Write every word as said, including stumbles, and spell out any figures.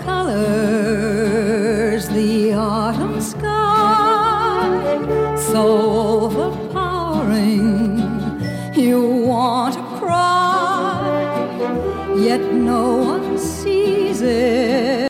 colors the autumn sky, so overpowering you want to cry, yet no one sees it.